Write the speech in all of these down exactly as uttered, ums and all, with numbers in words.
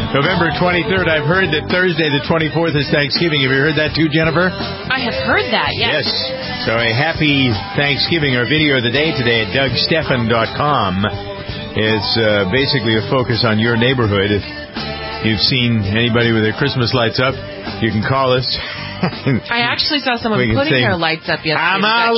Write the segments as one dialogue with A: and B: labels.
A: November twenty-third. I've heard that Thursday the twenty-fourth is Thanksgiving. Have you heard that too, Jennifer?
B: I have heard that, yes.
A: Yes. So a happy Thanksgiving. Our video of the day today at Doug Stephan dot com is uh, basically a focus on your neighborhood. If you've seen anybody with their Christmas lights up, you can call us.
B: I actually saw someone putting their lights up yesterday.
A: I'm a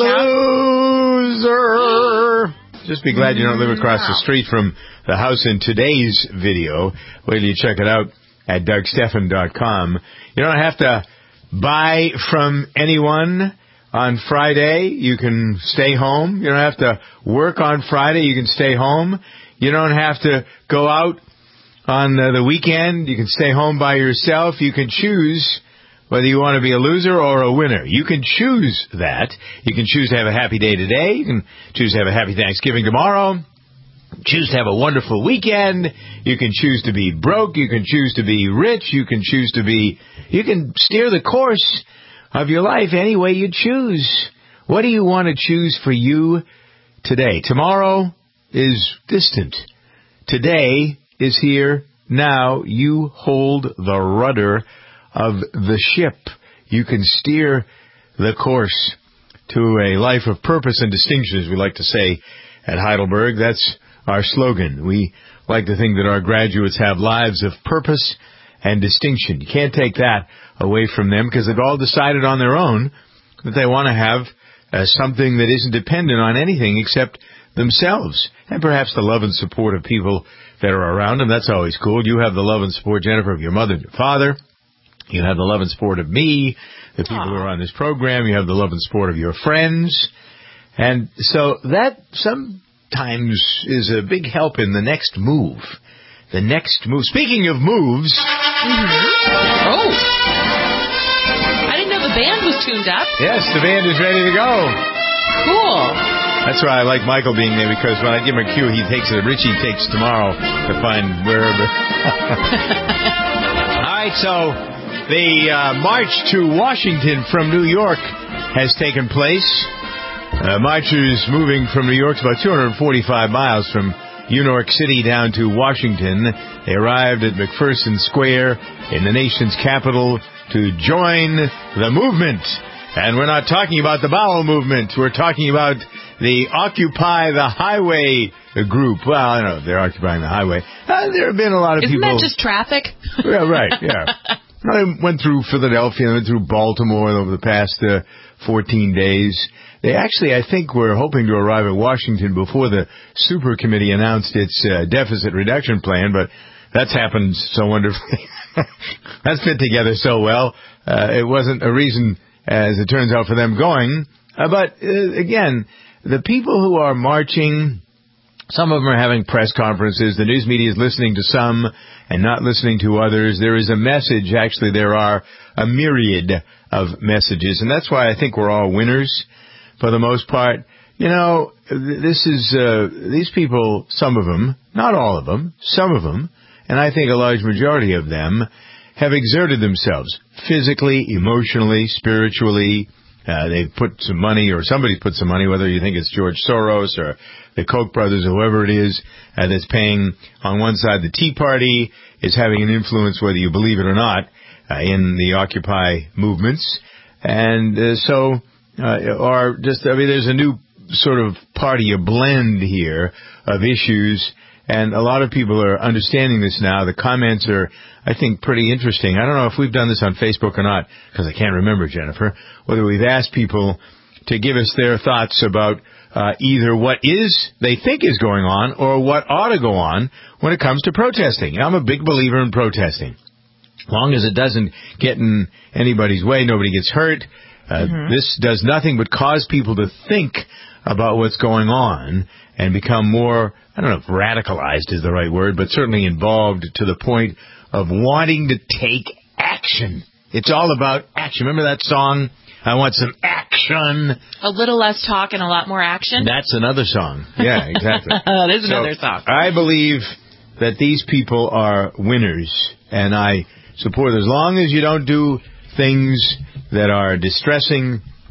A: loser. Just be glad you don't live across the street from the house in today's video. Wait till you check it out at Doug Stephan dot com. You don't have to buy from anyone on Friday. You can stay home. You don't have to work on Friday. You can stay home. You don't have to go out on uh, the weekend. You can stay home by yourself. You can choose whether you want to be a loser or a winner. You can choose that. You can choose to have a happy day today. You can choose to have a happy Thanksgiving tomorrow. Choose to have a wonderful weekend. You can choose to be broke. You can choose to be rich. You can choose to be... You can steer the course of your life any way you choose. What do you want to choose for you today? Tomorrow is distant. Today is here now. You hold the rudder of the ship. You can steer the course to a life of purpose and distinction, as we like to say at Heidelberg. That's our slogan. We like to think that our graduates have lives of purpose and distinction. You can't take that away from them because they've all decided on their own that they want to have uh, something that isn't dependent on anything except themselves and perhaps the love and support of people that are around them. That's always cool. You have the love and support, Jennifer, of your mother and your father. You have the love and support of me, the people who are on this program. You have the love and support of your friends. And so that sometimes is a big help in the next move. The next move. Speaking of moves.
B: Mm-hmm. Oh. I didn't know the band was tuned up.
A: Yes, the band is ready to go.
B: Cool.
A: That's why I like Michael being there, because when I give him a cue, he takes it. Richie takes tomorrow to find wherever. All right, so the uh, march to Washington from New York has taken place. Uh, marchers moving from New York, about two hundred forty-five miles from New York City down to Washington. They arrived at McPherson Square in the nation's capital to join the movement. And we're not talking about the bowel movement. We're talking about the Occupy the Highway group. Well, I don't know if they're occupying the highway. Uh, there have been a lot of
B: Isn't
A: people...
B: Isn't that just traffic?
A: Yeah, right, yeah. I went through Philadelphia, I went through Baltimore over the past uh, fourteen days. They actually, I think, were hoping to arrive at Washington before the Super Committee announced its uh, deficit reduction plan, but that's happened so wonderfully. That's fit together so well. Uh, it wasn't a reason, as it turns out, for them going. Uh, but, uh, again, the people who are marching, some of them are having press conferences. The news media is listening to some and not listening to others. There is a message. Actually, there are a myriad of messages, and that's why I think we're all winners for the most part. You know, this is, uh, these people, some of them, not all of them, some of them, and I think a large majority of them have exerted themselves physically, emotionally, spiritually. Uh, they've put some money, or somebody's put some money, whether you think it's George Soros or the Koch brothers or whoever it is uh, that's paying on one side. The Tea Party is having an influence, whether you believe it or not, uh, in the Occupy movements. And uh, so, uh, or just, I mean, there's a new sort of party, a blend here of issues. And a lot of people are understanding this now. The comments are, I think, pretty interesting. I don't know if we've done this on Facebook or not, because I can't remember, Jennifer, whether we've asked people to give us their thoughts about uh, either what is they think is going on or what ought to go on when it comes to protesting. I'm a big believer in protesting. As long as it doesn't get in anybody's way, nobody gets hurt. Uh, mm-hmm. This does nothing but cause people to think about what's going on and become more, I don't know if radicalized is the right word, but certainly involved to the point of wanting to take action. It's all about action. Remember that song, I Want Some Action?
B: A little less talk and a lot more action?
A: That's another song. Yeah, exactly.
B: That is
A: so
B: another song.
A: I believe that these people are winners, and I support, as long as you don't do things that are distressing,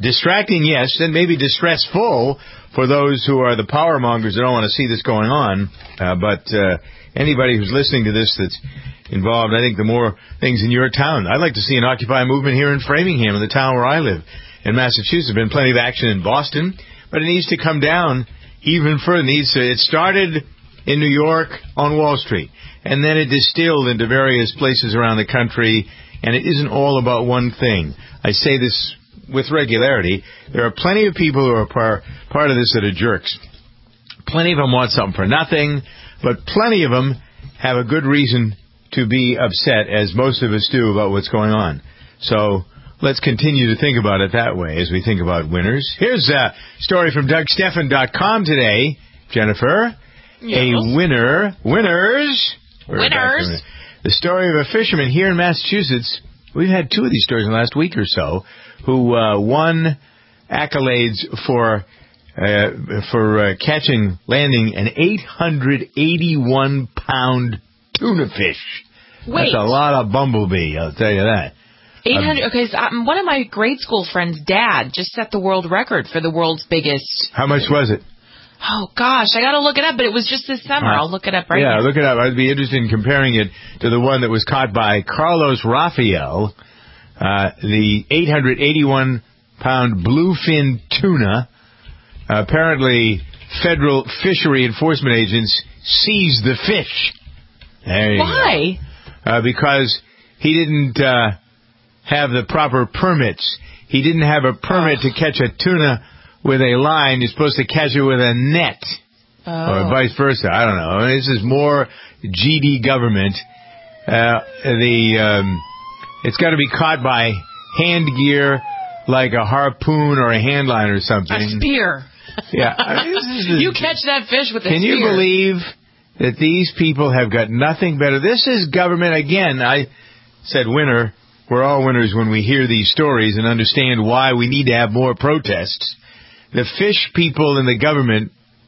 A: Distracting, yes, and maybe distressful for those who are the power mongers that don't want to see this going on. Uh, but uh, anybody who's listening to this that's involved, I think the more things in your town. I'd like to see an Occupy movement here in Framingham, in the town where I live, in Massachusetts. There's been plenty of action in Boston, but it needs to come down even further. It, needs to, it started in New York on Wall Street, and then it distilled into various places around the country, and it isn't all about one thing. I say this with regularity. There are plenty of people who are par, part of this that are jerks. Plenty of them want something for nothing, but plenty of them have a good reason to be upset, as most of us do, about what's going on. So let's continue to think about it that way as we think about winners. Here's a story from Doug Stephan dot com today, Jennifer. Yes. A winner, winners,
B: winners.
A: The story of a fisherman here in Massachusetts. We've had two of these stories in the last week or so, who uh, won accolades for uh, for uh, catching, landing an eight hundred eighty-one pound tuna fish.
B: Wait.
A: That's a lot of bumblebee, I'll tell you that.
B: eight hundred. Um, okay, so um, one of my grade school friends' dad just set the world record for the world's biggest.
A: How much was it?
B: Oh, gosh, I got to look it up, but it was just this summer. Right. I'll look it up right
A: yeah,
B: now.
A: Yeah, look it up. I'd be interested in comparing it to the one that was caught by Carlos Rafael, uh, the eight hundred eighty-one pound bluefin tuna. Uh, apparently, federal fishery enforcement agents seized the fish. There you
B: Why?
A: go. Uh, because he didn't uh, have the proper permits. He didn't have a permit oh. to catch a tuna with a line. You're supposed to catch it with a net.
B: Oh.
A: Or vice versa. I don't know. This is more G D government. Uh, the um, it's got to be caught by hand gear, like a harpoon or a hand line or something.
B: A spear.
A: Yeah. I mean, this is,
B: you catch that fish with a
A: can
B: spear.
A: Can you believe that these people have got nothing better? This is government. Again, I said winner. We're all winners when we hear these stories and understand why we need to have more protests. The fish people in the government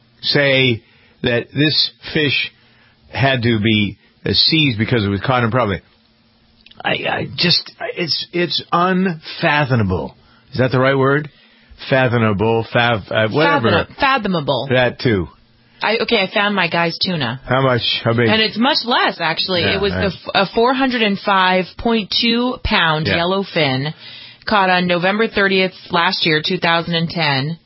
A: say that this fish had to be seized because it was caught improperly. I, I just, it's it's unfathomable. Is that the right word? Fathomable, fav, uh, whatever.
B: Fathom, fathomable.
A: That too.
B: I, okay, I found my guy's tuna.
A: How much? How big?
B: And it's much less, actually.
A: Yeah,
B: it was
A: right.
B: the, a four hundred five point two pound
A: yeah.
B: yellowfin caught on November thirtieth last year, two thousand ten.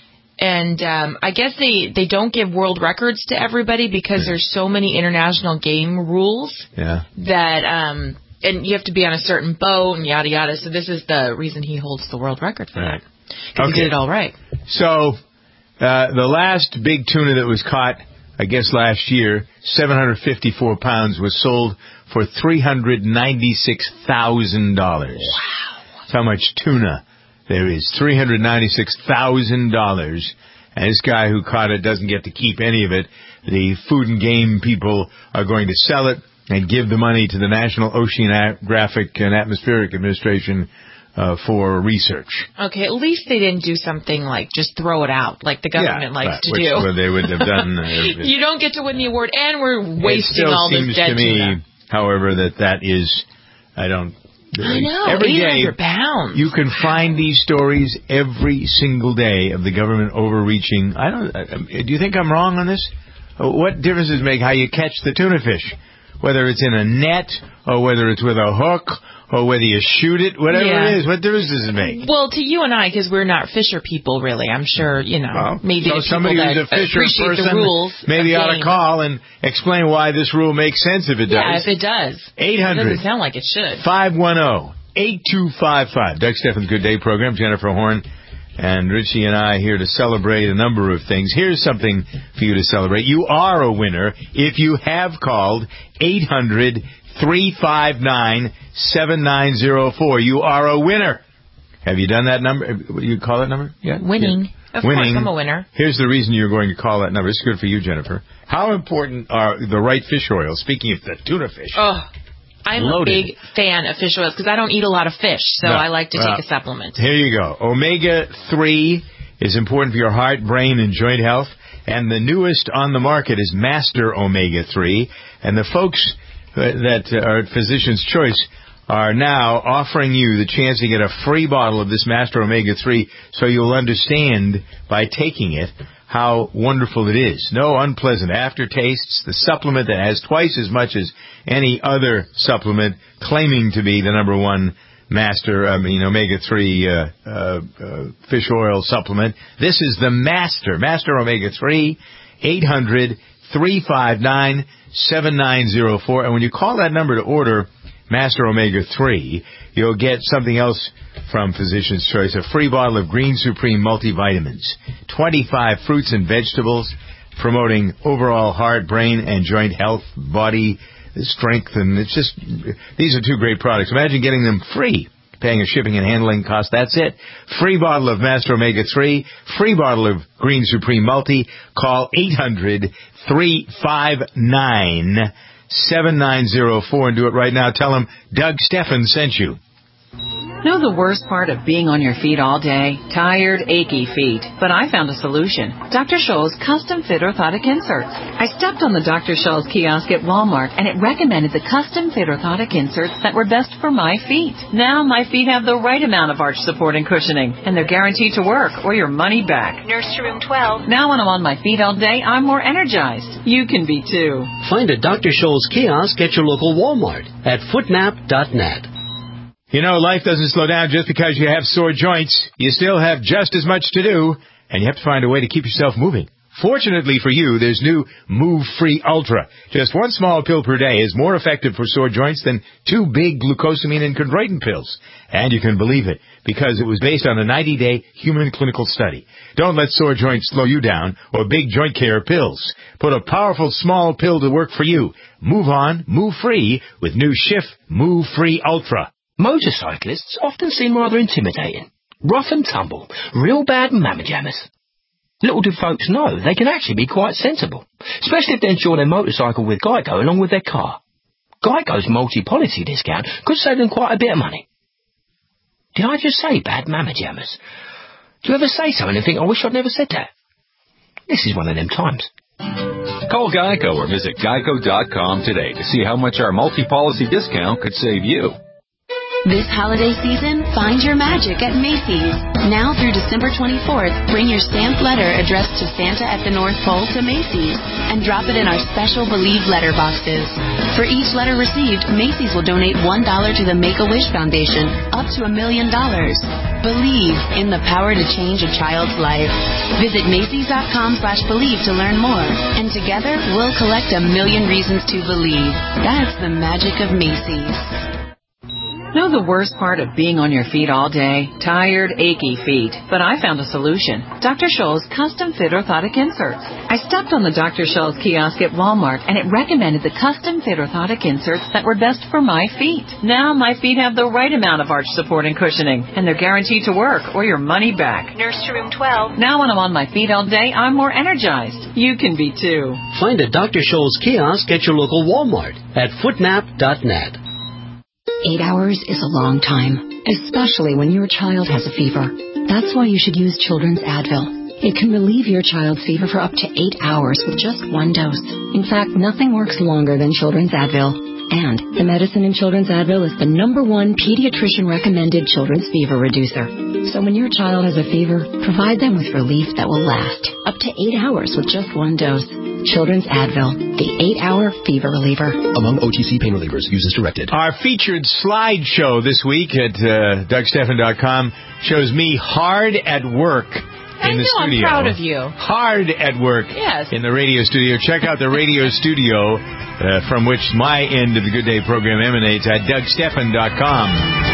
B: And um, I guess they, they don't give world records to everybody because yeah. there's so many international game rules
A: yeah.
B: that, um, and you have to be on a certain boat and yada yada. So this is the reason he holds the world record for
A: right.
B: that. Because
A: okay.
B: he did it all right.
A: So uh, the last big tuna that was caught, I guess last year, seven hundred fifty-four pounds, was sold for three hundred ninety-six thousand dollars.
B: Wow.
A: That's how much tuna there is, three hundred ninety-six thousand dollars. And this guy who caught it doesn't get to keep any of it. The Food and Game people are going to sell it and give the money to the National Oceanographic and Atmospheric Administration uh, for research.
B: Okay, at least they didn't do something like just throw it out, like the government
A: yeah,
B: likes
A: right,
B: to
A: which,
B: do.
A: Well, they would have done. Uh,
B: you don't get to win the award, and we're wasting all this dead tuna. It still seems to me,
A: however, that that is, I don't.
B: I know,
A: every
B: eight hundred
A: day,
B: pounds.
A: You can find these stories every single day of the government overreaching. I don't. Do you think I'm wrong on this? What difference does it make how you catch the tuna fish? Whether it's in a net or whether it's with a hook or whether you shoot it, whatever
B: yeah.
A: it is, what difference does it make?
B: Well, to you and I, because we're not fisher people, really, I'm sure, you know,
A: well,
B: maybe
A: so
B: the
A: somebody
B: people
A: who's
B: that
A: a fisher
B: appreciate
A: person
B: the rules
A: maybe ought to
B: game.
A: call and explain why this rule makes sense if it does.
B: Yeah, if it does.
A: eight hundred
B: It doesn't sound like it should.
A: five one zero eight two five five. Doug Stephan's Good Day program. Jennifer Horn and Richie and I here to celebrate a number of things. Here's something for you to celebrate. You are a winner if you have called eight hundred three five nine seven nine zero four. You are a winner. Have you done that number? You call that number? Yeah.
B: Winning.
A: Yeah.
B: Of
A: Winning.
B: course, I'm a winner.
A: Here's the reason you're going to call that number. It's good for you, Jennifer. How important are the right fish oils? Speaking of the tuna fish.
B: Oh. I'm
A: Loaded.
B: a big fan of fish oils because I don't eat a lot of fish, so
A: no.
B: I like to
A: well,
B: take a supplement.
A: Here you go. omega three is important for your heart, brain, and joint health. And the newest on the market is Master Omega three. And the folks that are at Physician's Choice are now offering you the chance to get a free bottle of this Master Omega three, so you'll understand by taking it how wonderful it is. No unpleasant aftertastes. The supplement that has twice as much as any other supplement claiming to be the number one Master, I mean, Omega three uh, uh, uh, fish oil supplement. This is the Master, Master Omega three, eight hundred, three five nine, seven nine zero four. And when you call that number to order Master Omega three, you'll get something else from Physician's Choice, a free bottle of Green Supreme multivitamins, twenty-five fruits and vegetables, promoting overall heart, brain, and joint health, body strength, and it's just, these are two great products. Imagine getting them free, paying a shipping and handling cost. That's it. Free bottle of Master Omega three, free bottle of Green Supreme Multi. Call eight hundred, three five nine, seven nine zero four and do it right now. Tell them Doug Steffen sent you.
C: Know the worst part of being on your feet all day? Tired, achy feet. But I found a solution. Doctor Scholl's Custom Fit Orthotic Inserts. I stepped on the Doctor Scholl's kiosk at Walmart, and it recommended the Custom Fit Orthotic Inserts that were best for my feet. Now my feet have the right amount of arch support and cushioning, and they're guaranteed to work or your money back.
D: Nurse to room twelve.
C: Now when I'm on my feet all day, I'm more energized. You can be too.
E: Find a Doctor Scholl's kiosk at your local Walmart at footmap dot net.
A: You know, life doesn't slow down just because you have sore joints. You still have just as much to do, and you have to find a way to keep yourself moving. Fortunately for you, there's new Move Free Ultra. Just one small pill per day is more effective for sore joints than two big glucosamine and chondroitin pills. And you can believe it, because it was based on a ninety-day human clinical study. Don't let sore joints slow you down or big joint care pills. Put a powerful small pill to work for you. Move on, move free with new Schiff Move Free Ultra.
F: Motorcyclists often seem rather intimidating. Rough and tumble, real bad mamma jammers. Little do folks know they can actually be quite sensible, especially if they insure their motorcycle with Geico along with their car. Geico's multi-policy discount could save them quite a bit of money. Did I just say bad mamma jammers? Do you ever say something and think, I wish I'd never said that? This is one of them times.
G: Call Geico or visit geico dot com today to see how much our multi-policy discount could save you.
H: This holiday season, find your magic at Macy's. Now through December twenty-fourth, bring your stamped letter addressed to Santa at the North Pole to Macy's and drop it in our special Believe letter boxes. For each letter received, Macy's will donate one dollar to the Make-A-Wish Foundation, up to a million dollars. Believe in the power to change a child's life. Visit Macy's dot com slash believe to learn more. And together, we'll collect a million reasons to believe. That's the magic of Macy's.
C: Know the worst part of being on your feet all day? Tired, achy feet. But I found a solution. Doctor Scholl's Custom Fit Orthotic Inserts. I stepped on the Doctor Scholl's kiosk at Walmart, and it recommended the Custom Fit Orthotic Inserts that were best for my feet. Now my feet have the right amount of arch support and cushioning, and they're guaranteed to work or your money back.
D: Nurse to room twelve.
C: Now when I'm on my feet all day, I'm more energized. You can be too.
E: Find a Doctor Scholl's kiosk at your local Walmart at footmap dot net.
I: Eight hours is a long time, especially when your child has a fever. That's why you should use Children's Advil. It can relieve your child's fever for up to eight hours with just one dose. In fact, nothing works longer than Children's Advil. And the medicine in Children's Advil is the number one pediatrician-recommended children's fever reducer. So when your child has a fever, provide them with relief that will last up to eight hours with just one dose. Children's Advil, the eight-hour fever reliever.
J: Among O T C pain relievers, use as directed.
A: Our featured slideshow this week at uh, Doug Steffen dot com shows me hard at work in
B: I
A: the
B: know,
A: studio.
B: I'm proud of you.
A: Hard at work
B: yes.
A: in the radio studio. Check out the radio studio uh, from which my end of the Good Day program emanates at Doug Steffen dot com.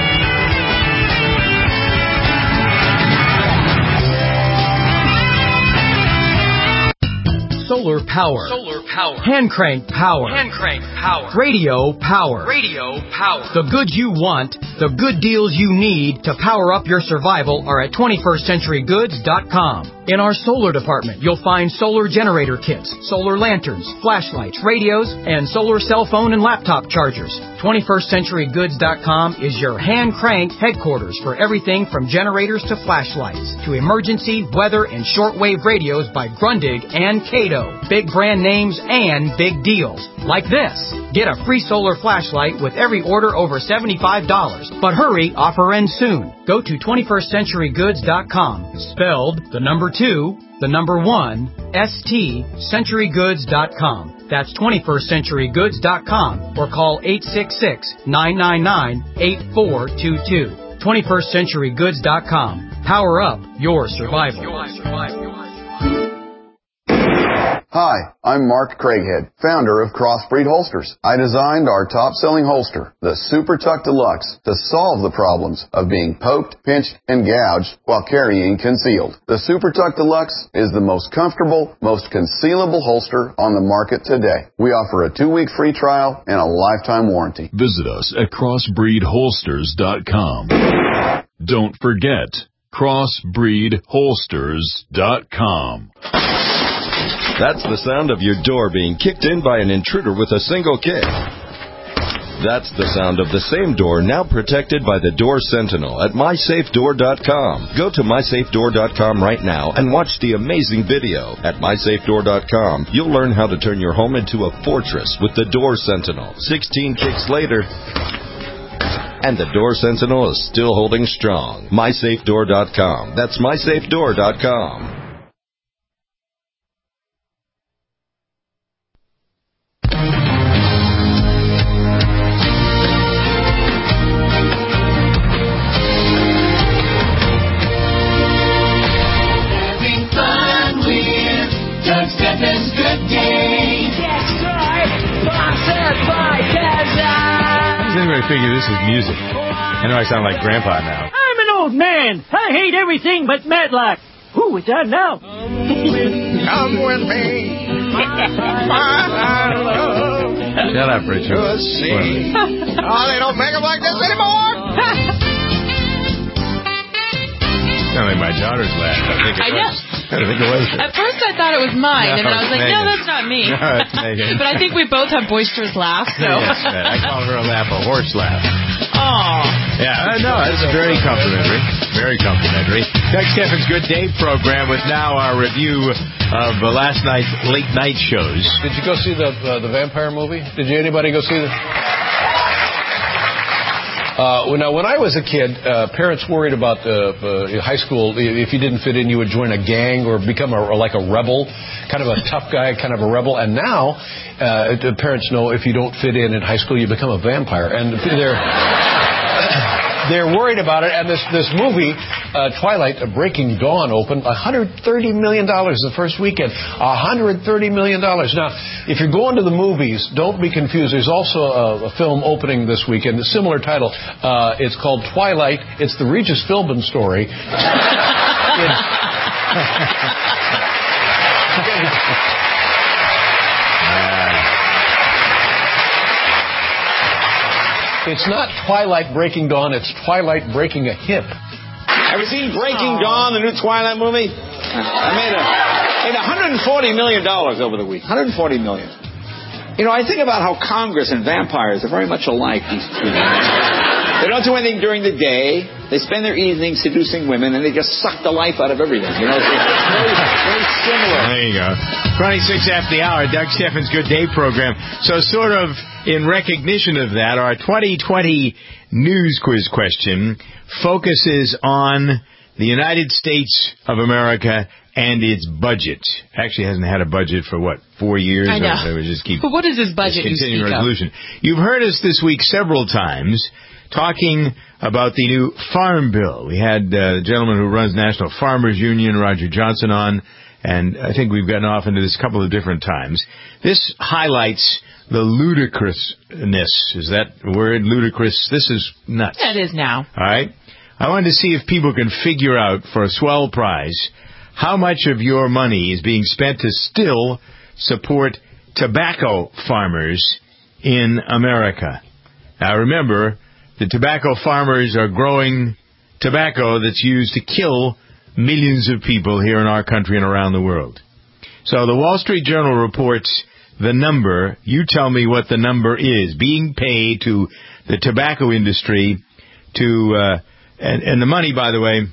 K: Solar power.
L: Solar power.
K: Hand crank power.
L: Hand crank power.
K: Radio power.
L: Radio power.
K: The goods you want, the good deals you need to power up your survival are at twenty-first century goods dot com. In our solar department, you'll find solar generator kits, solar lanterns, flashlights, radios, and solar cell phone and laptop chargers. twenty-first century goods dot com is your hand-cranked headquarters for everything from generators to flashlights, to emergency, weather, and shortwave radios by Grundig and Cato. Big brand names and big deals. Like this. Get a free solar flashlight with every order over seventy-five dollars. But hurry, offer ends soon. Go to twenty-first century goods dot com. Spelled the number two, the number one, S T, century goods dot com. That's twenty-first century goods dot com or call eight six six, nine nine nine, eight four two two. twenty-first century goods dot com. Power up your survival. Your survival.
M: Hi, I'm Mark Craighead, founder of Crossbreed Holsters. I designed our top-selling holster, the Super Tuck Deluxe, to solve the problems of being poked, pinched, and gouged while carrying concealed. The Super Tuck Deluxe is the most comfortable, most concealable holster on the market today. We offer a two-week free trial and a lifetime warranty.
N: Visit us at crossbreed holsters dot com. Don't forget, crossbreed holsters dot com.
O: That's the sound of your door being kicked in by an intruder with a single kick. That's the sound of the same door now protected by the Door Sentinel at my safe door dot com. Go to my safe door dot com right now and watch the amazing video. At my safe door dot com, you'll learn how to turn your home into a fortress with the Door Sentinel. sixteen kicks later, and the Door Sentinel is still holding strong. my safe door dot com. That's my safe door dot com.
A: I figure this is music. I know I sound like Grandpa now.
P: I'm an old man. I hate everything but Matlock. Who is that now?
Q: Come with me.
A: Shut up, Richard.
Q: Oh, they don't make them like this anymore.
A: Sound like my daughter's laugh. I think it
B: I
A: was.
B: know.
A: I think it was.
B: At first I thought it was mine,
A: No,
B: and then I was like,
A: Megan.
B: no, that's not me.
A: No, it's Megan.
B: But I think we both have boisterous laughs, so.
A: Yes, I call her a laugh a horse laugh.
B: Aw.
A: Yeah, uh, no, that's very complimentary. Very complimentary. Doug Steffens' Good Day program with now our review of uh, last night's late night shows.
R: Did you go see the uh, the vampire movie? Did you anybody go see the? Uh, well, now, when I was a kid, uh, parents worried about uh, uh, high school. If you didn't fit in, you would join a gang or become a, like a rebel, kind of a tough guy, kind of a rebel. And now, uh, the parents know if you don't fit in in high school, you become a vampire. And they're they're worried about it. And this this movie, uh, Twilight, uh, Breaking Dawn, opened one hundred thirty million dollars the first weekend. one hundred thirty million dollars. Now, if you're going to the movies, don't be confused. There's also a, a film opening this weekend, a similar title. Uh, it's called Twilight. It's the Regis Philbin story. It's not Twilight Breaking Dawn, it's Twilight Breaking a Hip.
S: Have you seen Breaking Dawn, the new Twilight movie? I made, a, made one hundred forty million dollars over the week. one hundred forty million dollars. You know, I think about how Congress and vampires are very much alike. They don't do anything during the day. They spend their evenings seducing women, and they just suck the life out of everything. You know, it's very, very similar.
A: There you go. twenty-six after the hour, Doug Steffens' Good Day program. So sort of in recognition of that, our twenty twenty news quiz question focuses on the United States of America and its budget. Actually hasn't had a budget for, what, four years?
B: I know.
A: So we just keep
B: but what is this budget you speak
A: resolution.
B: of?
A: You've heard us this week several times talking about the new Farm Bill. We had uh, the gentleman who runs National Farmers Union, Roger Johnson, on, and I think we've gotten off into this a couple of different times. This highlights the ludicrousness. Is that the word, ludicrous? This is nuts.
B: That is now.
A: All right. I wanted to see if people can figure out, for a swell prize, how much of your money is being spent to still support tobacco farmers in America. Now, remember, the tobacco farmers are growing tobacco that's used to kill millions of people here in our country and around the world. So the Wall Street Journal reports the number. You tell me what the number is being paid to the tobacco industry to, uh, and, and the money, by the way,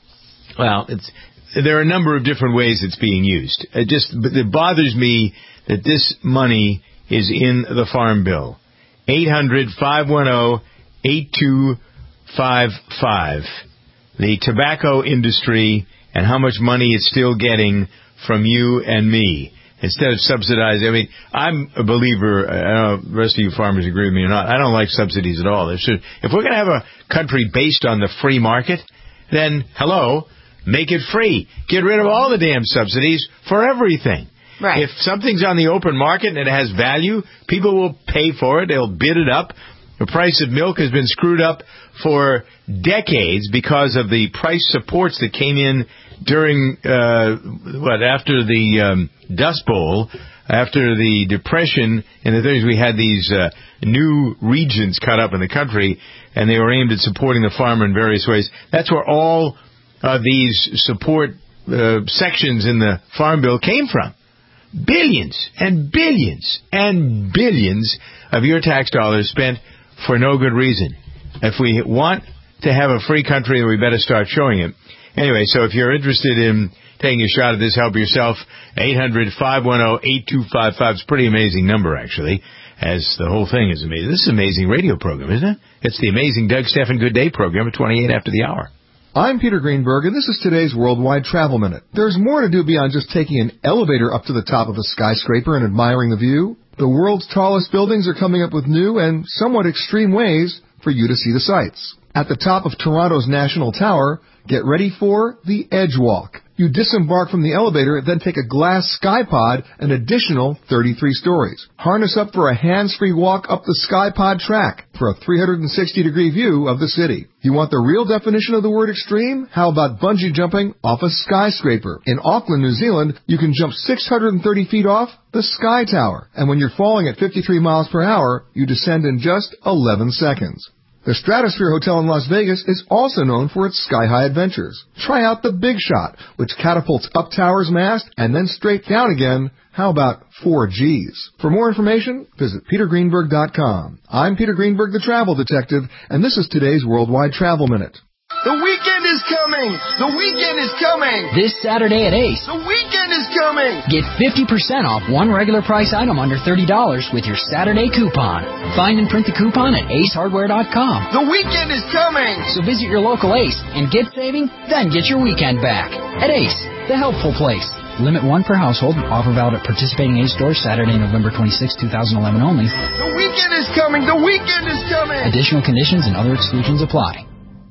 A: well, it's, there are a number of different ways it's being used. It just, it bothers me that this money is in the Farm Bill. eight hundred, five one zero, eight two five five. The tobacco industry and how much money it's still getting from you and me. Instead of subsidizing, I mean, I'm a believer, I don't know if the rest of you farmers agree with me or not, I don't like subsidies at all. There should, if we're going to have a country based on the free market, then, hello, make it free. Get rid of all the damn subsidies for everything.
B: Right.
A: If something's on the open market and it has value, people will pay for it. They'll bid it up. The price of milk has been screwed up for decades because of the price supports that came in during, uh, what, after the um, Dust Bowl, after the Depression and the things. We had these uh, new regions cut up in the country, and they were aimed at supporting the farmer in various ways. That's where all of these support uh, sections in the Farm Bill came from. Billions and billions and billions of your tax dollars spent for no good reason. If we want to have a free country, we better start showing it. Anyway, so if you're interested in taking a shot at this, help yourself. eight hundred, five one zero, eight two five five. It's a pretty amazing number, actually, as the whole thing is amazing. This is an amazing radio program, isn't it? It's the amazing Doug Stephan Good Day program at twenty-eight after the hour.
T: I'm Peter Greenberg, and this is today's Worldwide Travel Minute. There's more to do beyond just taking an elevator up to the top of a skyscraper and admiring the view. The world's tallest buildings are coming up with new and somewhat extreme ways for you to see the sights. At the top of Toronto's National Tower, get ready for the Edge Walk. You disembark from the elevator, then take a glass sky pod an additional thirty-three stories. Harness up for a hands-free walk up the sky pod track for a three hundred sixty degree view of the city. You want the real definition of the word extreme? How about bungee jumping off a skyscraper? In Auckland, New Zealand, you can jump six hundred thirty feet off the Sky Tower. And when you're falling at fifty-three miles per hour, you descend in just eleven seconds. The Stratosphere Hotel in Las Vegas is also known for its sky-high adventures. Try out the Big Shot, which catapults up tower's mast and then straight down again. How about four G's? For more information, visit peter greenberg dot com. I'm Peter Greenberg, the Travel Detective, and this is today's Worldwide Travel Minute.
Q: The weekend is coming! The weekend is coming!
K: This Saturday at Ace,
Q: The weekend is coming!
K: get fifty percent off one regular price item under thirty dollars with your Saturday coupon. Find and print the coupon at ace hardware dot com.
Q: The weekend is coming!
K: So visit your local Ace and get saving, then get your weekend back. At Ace, the helpful place. Limit one per household. Offer valid at participating Ace stores Saturday, November twenty-sixth, twenty eleven only.
Q: The weekend is coming! The weekend is coming!
K: Additional conditions and other exclusions apply.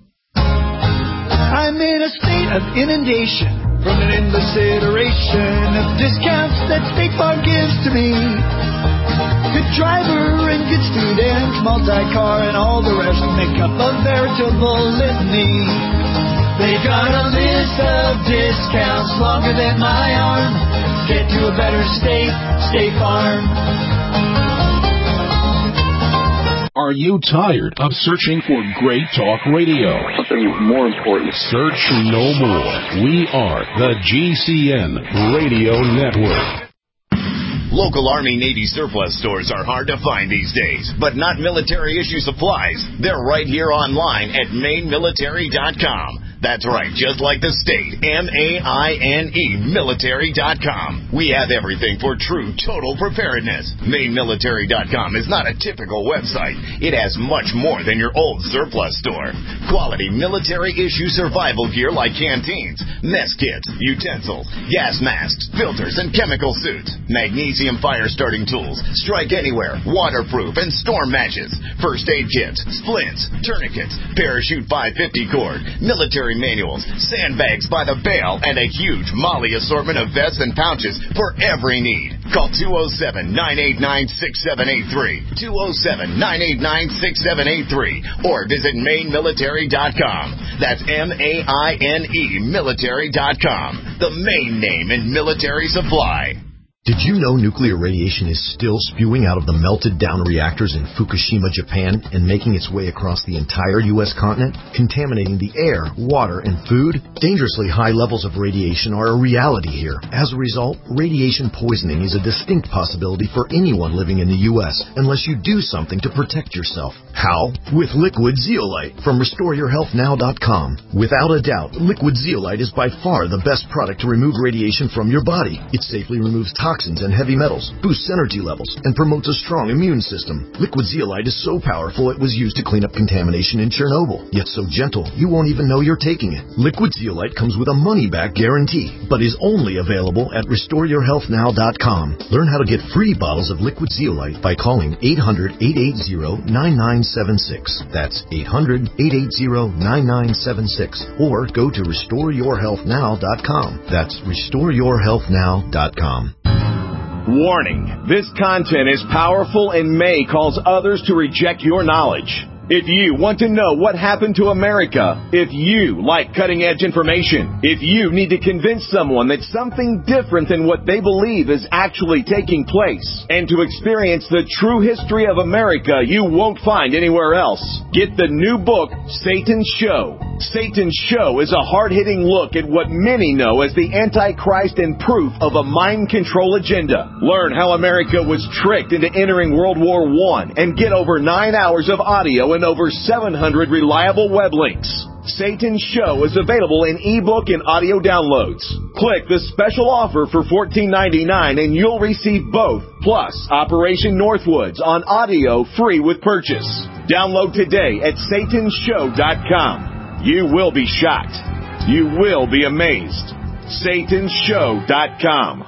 Q: I'm in a state of inundation from an endless iteration of discounts that State Farm gives to me. Good driver and good student, multi-car and all the rest make up a veritable litany. They got a list of discounts longer than my arm. Get to a better state, State Farm.
N: Are you tired of searching for great talk radio?
U: Something more important.
N: Search no more. We are the G C N Radio Network.
V: Local Army Navy surplus stores are hard to find these days, but not military issue supplies. They're right here online at maine military dot com. That's right, just like the state, M A I N E, military dot com. We have everything for true total preparedness. maine military dot com is not a typical website. It has much more than your old surplus store. Quality military-issue survival gear like canteens, mess kits, utensils, gas masks, filters, and chemical suits. Magnesium fire-starting tools, strike anywhere, waterproof, and storm matches. First aid kits, splints, tourniquets, parachute five fifty cord, military manuals, sandbags by the bale, and a huge Molly assortment of vests and pouches for every need. Call two oh seven, nine eight nine, six seven eight three, two oh seven, nine eight nine, six seven eight three, or visit maine military dot com. That's M A I N E military dot com, the main name in military supply.
F: Did you know nuclear radiation is still spewing out of the melted down reactors in Fukushima, Japan, and making its way across the entire U S continent, contaminating the air, water, and food? Dangerously high levels of radiation are a reality here. As a result, radiation poisoning is a distinct possibility for anyone living in the U S unless you do something to protect yourself. How? With Liquid Zeolite from Restore Your Health Now dot com. Without a doubt, Liquid Zeolite is by far the best product to remove radiation from your body. It safely removes toxins and heavy metals, boosts energy levels, and promotes a strong immune system. Liquid Zeolite is so powerful it was used to clean up contamination in Chernobyl, yet so gentle you won't even know you're taking it. Liquid Zeolite comes with a money-back guarantee, but is only available at Restore Your Health Now dot com. Learn how to get free bottles of Liquid Zeolite by calling eight hundred, eight eight zero, nine nine seven six. That's eight hundred, eight eight zero, nine nine seven six. Or go to Restore Your Health Now dot com. That's Restore Your Health Now dot com.
U: Warning, this content is powerful and may cause others to reject your knowledge. If you want to know what happened to America, if you like cutting-edge information, if you need to convince someone that something different than what they believe is actually taking place, and to experience the true history of America you won't find anywhere else, get the new book, Satan's Show. Satan's Show is a hard-hitting look at what many know as the Antichrist and proof of a mind control agenda. Learn how America was tricked into entering World War One and get over nine hours of audio and over seven hundred reliable web links. Satan's Show is available in ebook and audio downloads. Click the special offer for fourteen ninety-nine and you'll receive both, plus Operation Northwoods on audio free with purchase. Download today at Satans Show dot com. You will be shocked. You will be amazed. Satans Show dot com.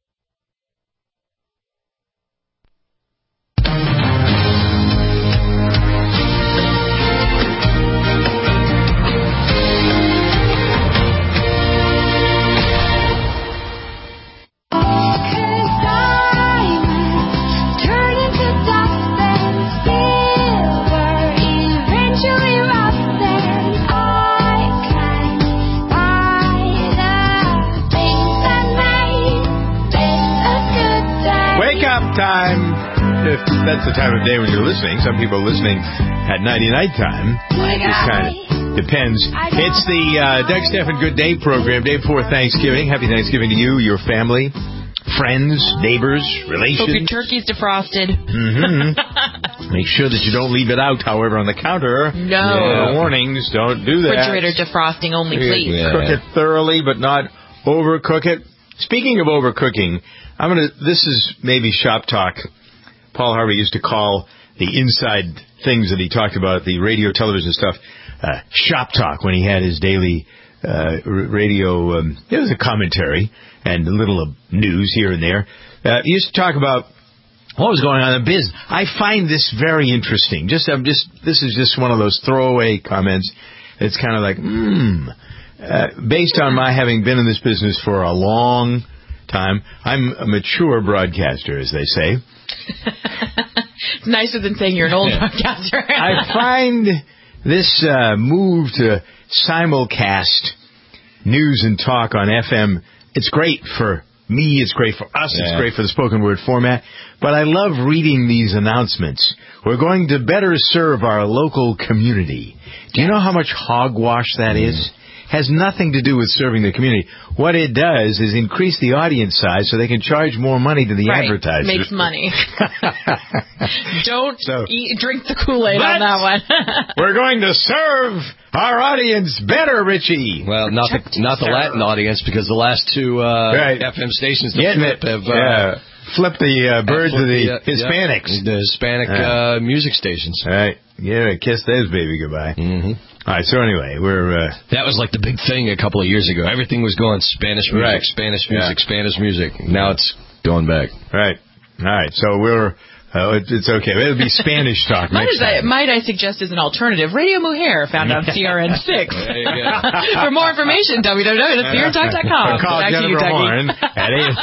A: Time, if that's the time of day when you're listening. Some people are listening at ninety-night time. It just kind of depends. It's the uh, Doug Stephan Good Day program, day before Thanksgiving. Happy Thanksgiving to you, your family, friends, neighbors, relations.
B: Hope your turkey's defrosted.
A: Mm-hmm. Make sure that you don't leave it out, however, on the counter.
B: No.
A: Yeah. Warnings, don't do that.
B: Refrigerator defrosting only, please.
A: Yeah. Cook it thoroughly, but not overcook it. Speaking of overcooking, I'm gonna. This is maybe shop talk. Paul Harvey used to call the inside things that he talked about, the radio, television stuff, uh, shop talk when he had his daily uh, radio. Um, it was a commentary and a little of news here and there. Uh, he used to talk about what was going on in the business. I find this very interesting. Just, I'm just. This is just one of those throwaway comments. It's kind of like, hmm. Uh, based on my having been in this business for a long time, I'm a mature broadcaster, as they say.
B: It's nicer than saying you're an old broadcaster.
A: I find this uh, move to simulcast news and talk on F M, it's great for me, it's great for us, yeah. It's great for the spoken word format, but I love reading these announcements. We're going to better serve our local community. Do you know how much hogwash that mm. is? Has nothing to do with serving the community. What it does is increase the audience size so they can charge more money to the
B: right.
A: advertisers.
B: Makes money. Don't so, eat, drink the Kool-Aid on that one.
A: We're going to serve our audience better, Richie.
W: Well, not the, not the Latin audience, because the last two uh, right. F M stations to flip have... Uh,
A: yeah. Flip the uh, birds of the, the uh, Hispanics.
W: Yeah, the Hispanic uh, uh, music stations.
A: All right. Yeah, kiss those, baby, goodbye.
W: Mm-hmm.
A: All right, so anyway, we're... Uh,
W: that was like the big thing a couple of years ago. Everything was going Spanish music, right. Spanish music, yeah. Spanish music. Now it's going back.
A: Right. All right, so we're... Uh, it, it's okay. It'll be Spanish talk
B: might,
A: next time.
B: I, might I suggest as an alternative, Radio Mujer, found on C R N six. For more information, w w w dot c r n talk dot com.
A: Call
B: Back
A: Jennifer
B: to you,
A: Horn at eight.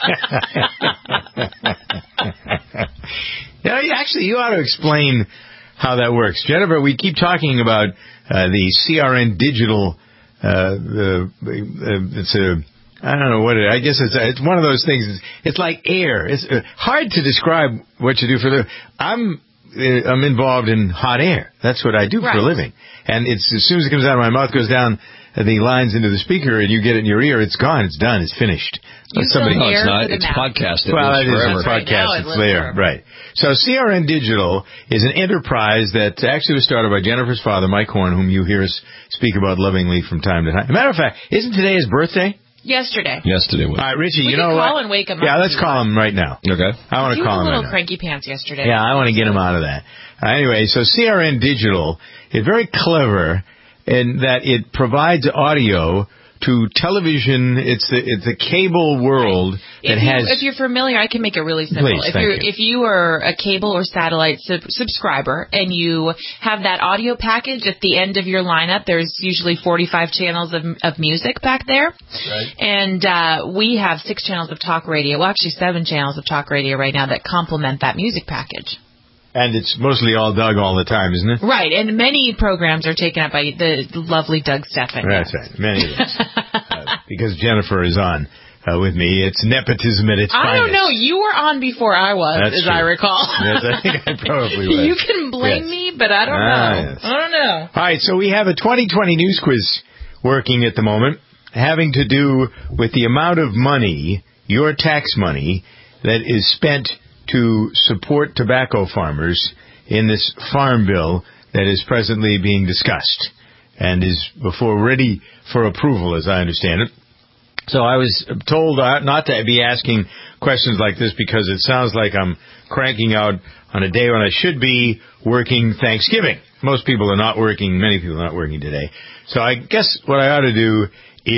A: Yeah, actually, you ought to explain how that works. Jennifer, we keep talking about uh, the C R N digital. Uh, uh, it's a I don't know what it is. I guess it's it's one of those things. It's, it's like air. It's uh, hard to describe what you do for the. I'm uh, I'm involved in hot air. That's what I do right. for a living. And it's as soon as it comes out of my mouth, goes down the lines into the speaker, and you get it in your ear. It's gone. It's done. It's finished.
W: You somebody, no, it's not. It's podcast. It
A: well, it is
W: forever.
A: a podcast. Right it's there, right? So C R N Digital is an enterprise that actually was started by Jennifer's father, Mike Horn, whom you hear us speak about lovingly from time to time. As a matter of fact, isn't today his birthday?
B: Yesterday.
W: Yesterday.
A: All right, Richie,
B: we
A: you know
B: call
A: what?
B: and wake him
A: yeah,
B: up
A: let's call him right now.
W: Okay.
A: I want to call him right now.
B: He was a little cranky pants yesterday.
A: Yeah, I want to get him out of that. Uh, anyway, so C R N Digital is very clever in that it provides audio to television. It's the it's the cable world that
B: if you,
A: has.
B: If you're familiar, I can make it really simple.
A: Please,
B: if
A: thank
B: you're
A: you.
B: if you are a cable or satellite sub- subscriber and you have that audio package at the end of your lineup, there's usually forty-five channels of of music back there.
A: Right.
B: And uh, we have six channels of talk radio. Well, actually seven channels of talk radio right now that complement that music package.
A: And it's mostly all Doug all the time, isn't it?
B: Right, and many programs are taken up by the lovely Doug Stephan.
A: That's right, many of us. uh, because Jennifer is on uh, with me. It's nepotism at its
B: I
A: finest.
B: don't know. You were on before I was,
A: That's
B: as
A: true.
B: I recall.
A: Yes, I think I probably was.
B: You can blame
A: yes.
B: me, but I don't
A: ah,
B: know.
A: Yes.
B: I don't know.
A: All right, so we have a twenty twenty news quiz working at the moment, having to do with the amount of money, your tax money, that is spent to support tobacco farmers in this farm bill that is presently being discussed and is before ready for approval, as I understand it. So I was told not to be asking questions like this because it sounds like I'm cranking out on a day when I should be working Thanksgiving. Most people are not working. Many people are not working today. So I guess what I ought to do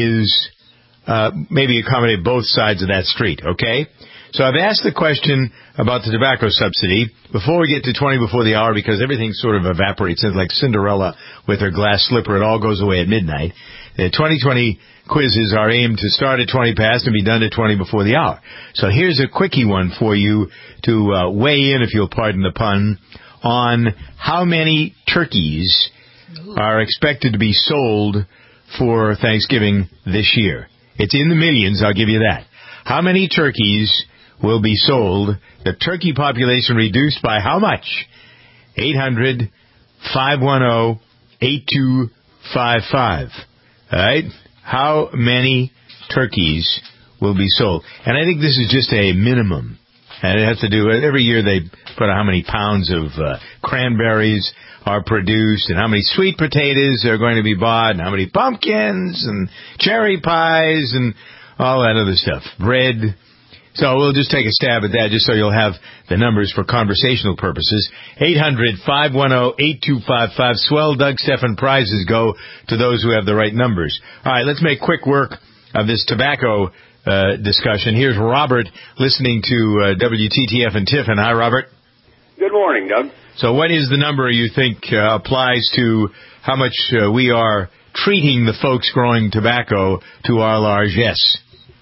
A: is uh, maybe accommodate both sides of that street, okay? So I've asked the question about the tobacco subsidy before we get to twenty before the hour because everything sort of evaporates. It's like Cinderella with her glass slipper. It all goes away at midnight. The twenty twenty quizzes are aimed to start at twenty past and be done at twenty before the hour. So here's a quickie one for you to uh, weigh in, if you'll pardon the pun, on how many turkeys are expected to be sold for Thanksgiving this year. It's in the millions, I'll give you that. How many turkeys will be sold? The turkey population reduced by how much? eight hundred, five one zero, eight two five five. All right? How many turkeys will be sold? And I think this is just a minimum. And it has to do, every year they put out how many pounds of uh, cranberries are produced and how many sweet potatoes are going to be bought and how many pumpkins and cherry pies and all that other stuff. Bread. So we'll just take a stab at that just so you'll have the numbers for conversational purposes. eight hundred, five one zero, eight two five five. Swell Doug Stephan prizes go to those who have the right numbers. All right, let's make quick work of this tobacco uh, discussion. Here's Robert listening to uh, W T T F and Tiffin. Hi, Robert.
D: Good morning, Doug.
A: So what is the number you think uh, applies to how much uh, we are treating the folks growing tobacco to our largesse?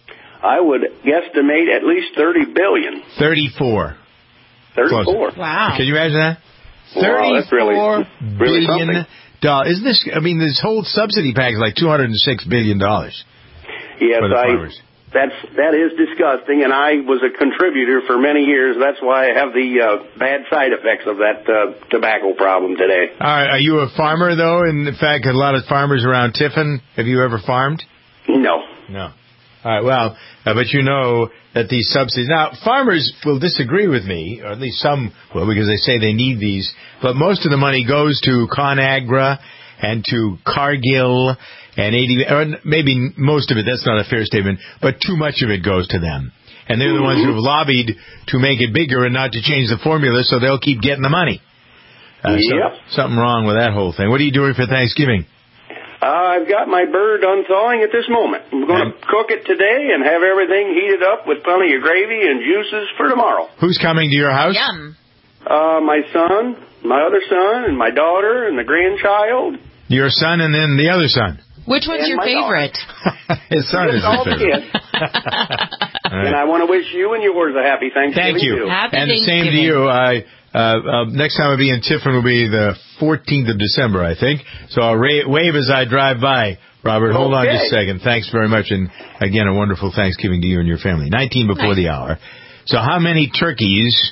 D: I would guesstimate at least thirty billion.
A: Thirty-four.
D: Thirty-four.
B: Wow.
A: Can you imagine that?
D: Wow, that's really,
A: Thirty-four
D: really
A: billion dollars. Isn't this? I mean, this whole subsidy package is like two hundred and six billion dollars.
D: Yes,
A: for the
D: I.
A: farmers.
D: That's that is disgusting, and I was a contributor for many years. That's why I have the uh, bad side effects of that uh, tobacco problem today.
A: All right, are you a farmer though? In fact, a lot of farmers around Tiffin. Have you ever farmed?
D: No.
A: No. All right, well, uh, but you know that these subsidies... Now, farmers will disagree with me, or at least some will, because they say they need these, but most of the money goes to ConAgra and to Cargill and eighty, or maybe most of it, that's not a fair statement, but too much of it goes to them. And they're the ones who have lobbied to make it bigger and not to change the formula, so they'll keep getting the money. Uh,
D: yep.
A: So, something wrong with that whole thing. What are you doing for Thanksgiving?
D: Uh, I've got my bird unthawing at this moment. I'm going to cook it today and have everything heated up with plenty of gravy and juices for tomorrow.
A: Who's coming to your house?
B: Yum.
D: Uh, my son, my other son, and my daughter, and the grandchild.
A: Your son and then the other son.
B: Which one's
D: And
B: your
D: my
B: favorite?
A: His son is
D: all
A: his
D: the
A: favorite.
D: kids.
A: Right.
D: And I want to wish you and yours a happy Thanksgiving,
A: Thank you.
D: too.
B: Happy
A: and the same to
B: Thanksgiving.
A: you. I uh, uh, next time I'll be in Tiffin will be the fourteenth of December, I think. So I'll ra- wave as I drive by. Robert, hold
D: Okay.
A: on just a second. Thanks very much. And again, a wonderful Thanksgiving to you and your family. nineteen before the hour. So how many turkeys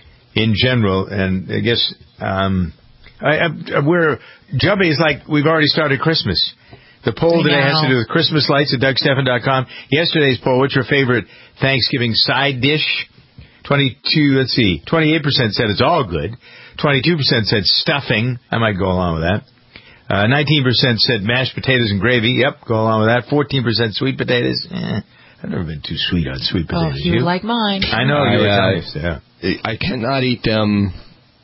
A: in general, and I guess, um, I, I, we're, Jubby is like, we've already started Christmas. The poll today has to do with Christmas lights at Doug Stephan dot com. Yesterday's poll, what's your favorite Thanksgiving side dish? twenty-two, let's see, twenty-eight percent said it's all good. twenty-two percent said stuffing. I might go along with that. Uh, nineteen percent said mashed potatoes and gravy. Yep, go along with that. fourteen percent sweet potatoes. Eh, I've never been too sweet on sweet potatoes.
B: Oh, you, you? like mine.
A: I know.
W: I,
A: you
W: uh,
A: nice, yeah.
W: I cannot eat them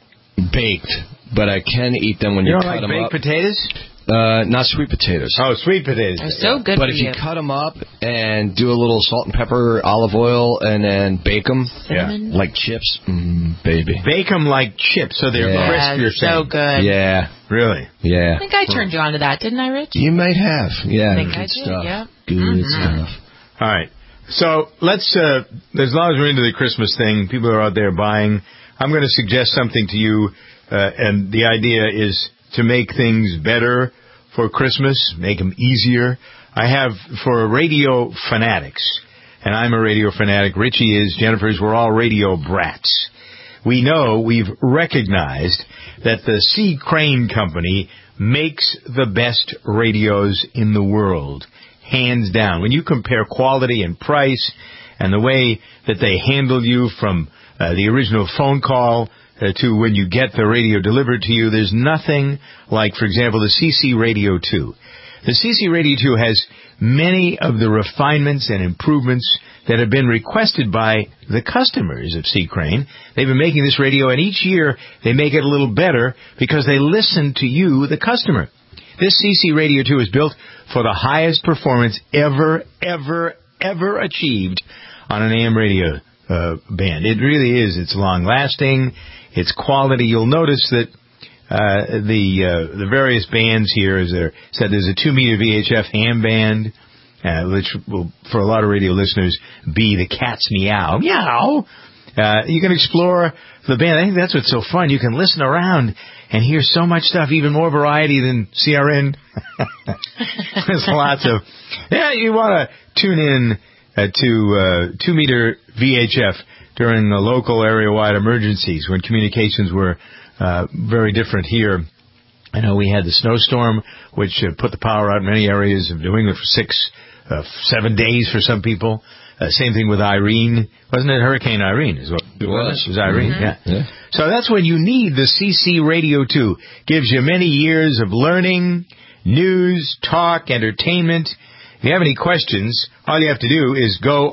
W: baked, but I can eat them when
A: you,
W: you
A: don't
W: cut
A: like
W: them
A: baked
W: up.
A: potatoes?
W: Uh, not sweet potatoes.
A: Oh, sweet potatoes.
B: They're so good
W: But
B: for
W: if
B: you.
W: you cut them up and do a little salt and pepper, olive oil, and then bake them,
B: Cinnamon.
W: like chips, mm, baby.
A: Bake them like chips, so they're
W: Yeah.
A: crisp, you're
B: so
A: saying.
B: good.
W: Yeah.
A: Really?
W: Yeah.
B: I think I turned you on to that, didn't I, Rich?
W: You might have. Yeah.
B: I think
W: good
B: I did,
W: stuff.
B: yeah.
W: Good
B: Mm-hmm.
W: stuff.
A: All right. So let's, uh, as long as we're into the Christmas thing, people are out there buying. I'm going to suggest something to you, uh, and the idea is to make things better for Christmas, make them easier. I have, for radio fanatics, and I'm a radio fanatic, Richie is, Jennifer's, we're all radio brats. We know, we've recognized that the C. Crane Company makes the best radios in the world. Hands down. When you compare quality and price and the way that they handle you from uh, the original phone call uh, to when you get the radio delivered to you, there's nothing like, for example, the C C Radio two. The C C Radio two has many of the refinements and improvements that have been requested by the customers of C. Crane. They've been making this radio, and each year they make it a little better because they listen to you, the customer. This C C Radio two is built for the highest performance ever, ever, ever achieved on an A M radio uh, band. It really is. It's long-lasting. It's quality. You'll notice that uh, the uh, the various bands here, as there said, there's a two-meter V H F ham band, uh, which will, for a lot of radio listeners, be the cat's meow. Meow! Uh, you can explore the band. I think that's what's so fun. You can listen around and hear so much stuff, even more variety than C R N. There's lots of... Yeah, you want to tune in uh, to uh, two-meter V H F during the local area-wide emergencies when communications were uh, very different here. I know we had the snowstorm, which uh, put the power out in many areas of New England for six, uh, seven days for some people. Uh, same thing with Irene. Wasn't it Hurricane Irene? Is what
W: it was.
A: It was Irene,
W: Mm-hmm.
A: yeah.
W: yeah.
A: So that's when you need the C C Radio two. Gives you many years of learning, news, talk, entertainment. If you have any questions, all you have to do is go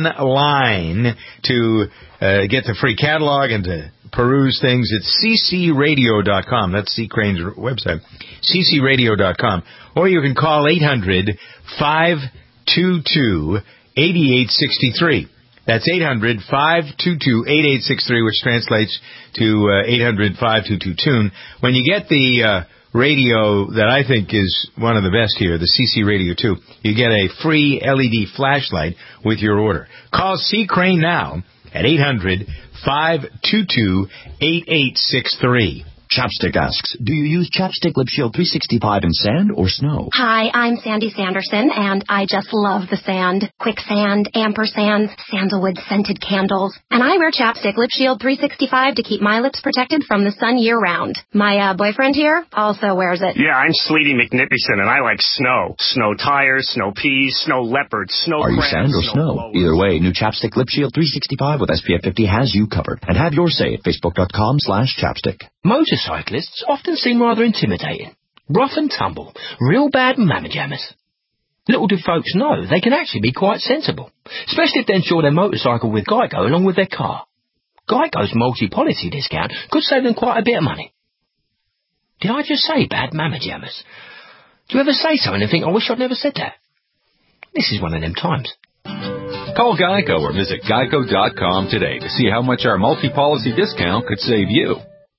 A: online to uh, get the free catalog and to peruse things. It's c c radio dot com. That's C. Crane's website. c c radio dot com. Or you can call eight hundred, five two two, eight eight six three. That's eight hundred, five two two, eight eight six three, which translates to uh, eight hundred, five two two, tune. When you get the uh, radio that I think is one of the best here, the C C Radio two, you get a free L E D flashlight with your order. Call C. Crane now at eight hundred, five two two, eight eight six three.
C: Chapstick asks, do you use Chapstick Lip Shield three sixty-five in sand or snow?
G: Hi, I'm Sandy Sanderson, and I just love the sand. Quicksand, ampersands, sandalwood scented candles. And I wear Chapstick Lip Shield three sixty-five to keep my lips protected from the sun year-round. My uh, boyfriend here also wears it.
H: Yeah, I'm Sleety McNippison, and I like snow. Snow tires, snow peas, snow leopards, snow
C: Are you
H: crabs,
C: sand or snow?
H: blowers.
C: Either way, new Chapstick Lip Shield three sixty-five with S P F fifty has you covered. And have your say at facebook.com slash chapstick.
X: Motorcyclists often seem rather intimidating. Rough and tumble. Real bad mamma jammers. Little do folks know they can actually be quite sensible, especially if they insure their motorcycle with Geico along with their car. Geico's multi-policy discount could save them quite a bit of money. Did I just say bad mamma jammers? Do you ever say something and think, I wish I'd never said that? This is one of them times.
Y: Call Geico or visit geico dot com today to see how much our multi-policy discount could save you.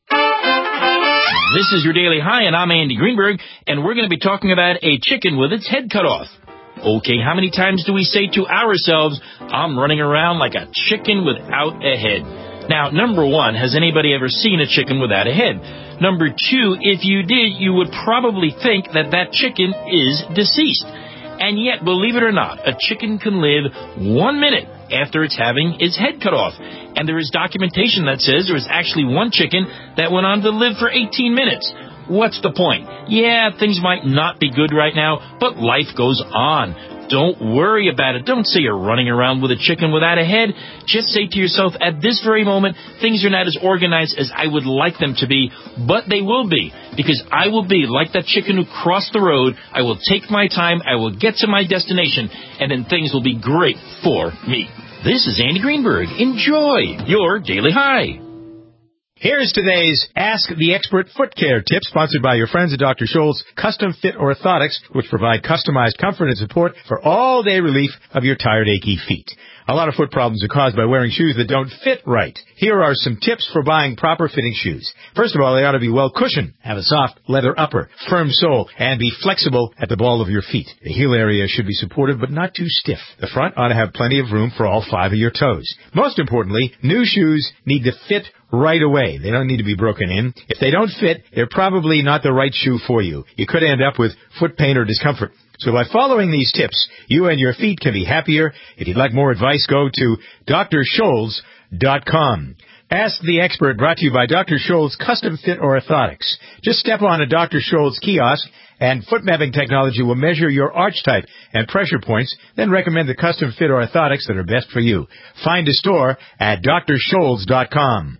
Z: This is your Daily High, and I'm Andy Greenberg, and we're going to be talking about a chicken with its head cut off. Okay, how many times do we say to ourselves, I'm running around like a chicken without a head? Now, number one, has anybody ever seen a chicken without a head? Number two, if you did, you would probably think that that chicken is deceased. And yet, believe it or not, a chicken can live one minute after it's having its head cut off. And there is documentation that says there was actually one chicken that went on to live for eighteen minutes. What's the point? Yeah, things might not be good right now, but life goes on. Don't worry about it. Don't say you're running around with a chicken without a head. Just say to yourself, at this very moment, things are not as organized as I would like them to be, but they will be, because I will be like that chicken who crossed the road. I will take my time. I will get to my destination, and then things will be great for me. This is Andy Greenberg. Enjoy your Daily High.
A: Here's today's Ask the Expert Foot Care tip, sponsored by your friends at Doctor Scholl's Custom Fit Orthotics, which provide customized comfort and support for all-day relief of your tired, achy feet. A lot of foot problems are caused by wearing shoes that don't fit right. Here are some tips for buying proper-fitting shoes. First of all, they ought to be well-cushioned, have a soft leather upper, firm sole, and be flexible at the ball of your feet. The heel area should be supportive but not too stiff. The front ought to have plenty of room for all five of your toes. Most importantly, new shoes need to fit right away. They don't need to be broken in. If they don't fit, they're probably not the right shoe for you. You could end up with foot pain or discomfort. So by following these tips, you and your feet can be happier. If you'd like more advice, go to D R Scholl's dot com. Ask the Expert, brought to you by Doctor Scholl's Custom Fit Orthotics. Just step on a Doctor Scholl's kiosk, and foot mapping technology will measure your arch type and pressure points, then recommend the custom fit orthotics that are best for you. Find a store at D R Scholl's dot com.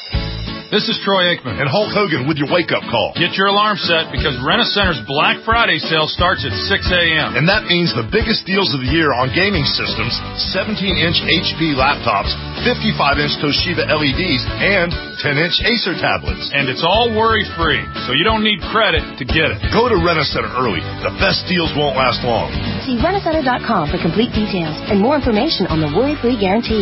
E: This is Troy Aikman.
I: And Hulk Hogan with your wake-up call.
E: Get your alarm set because Rent-A-Center's Black Friday sale starts at six a.m.
I: And that means the biggest deals of the year on gaming systems, seventeen-inch H P laptops, fifty-five inch Toshiba L E Ds, and ten inch Acer tablets.
E: And it's all worry-free, so you don't need credit to get it.
I: Go to Rent-A-Center early. The best deals won't last long.
J: See Rent A Center dot com for complete details and more information on the worry-free guarantee.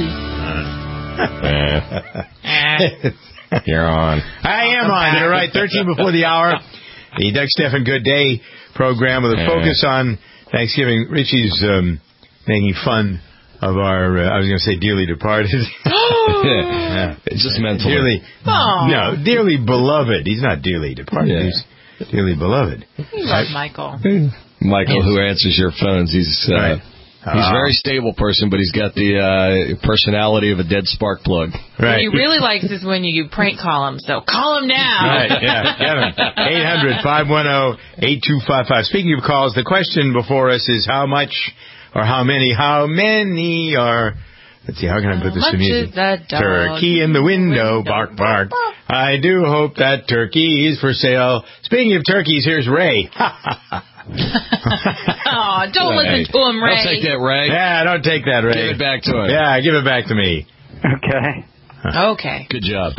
W: You're on.
A: I am on. You're right. thirteen before the hour. The Doug Stephan Good Day program with a
W: Yeah.
A: focus on Thanksgiving. Richie's um, making fun of our, uh, I was going to say dearly departed.
W: yeah. It's just mental.
A: Dearly, no, dearly beloved. He's not dearly departed.
W: Yeah.
A: He's dearly beloved.
B: We love Michael.
W: Michael, who answers your phones, he's... Uh,
A: Right.
W: He's a very stable person, but he's got the uh, personality of a dead spark plug.
B: Right. What he really likes is when you prank call him, so call him now.
A: Right, yeah, get him. eight hundred, five one zero, eight two five five. Speaking of calls, the question before us is how much or how many, how many are, let's see, how can I put this
B: How
A: to
B: much
A: music?
B: is that dog
A: Turkey in the window, bark, bark. I do hope that turkey is for sale. Speaking of turkeys, here's Ray.
B: Oh, don't
W: Hey,
B: listen to him, Ray.
W: I'll take that, Ray.
A: Yeah, don't take that, Ray.
W: Give it back to him.
A: Yeah, give it back to me.
L: Okay.
B: Okay.
W: Good job.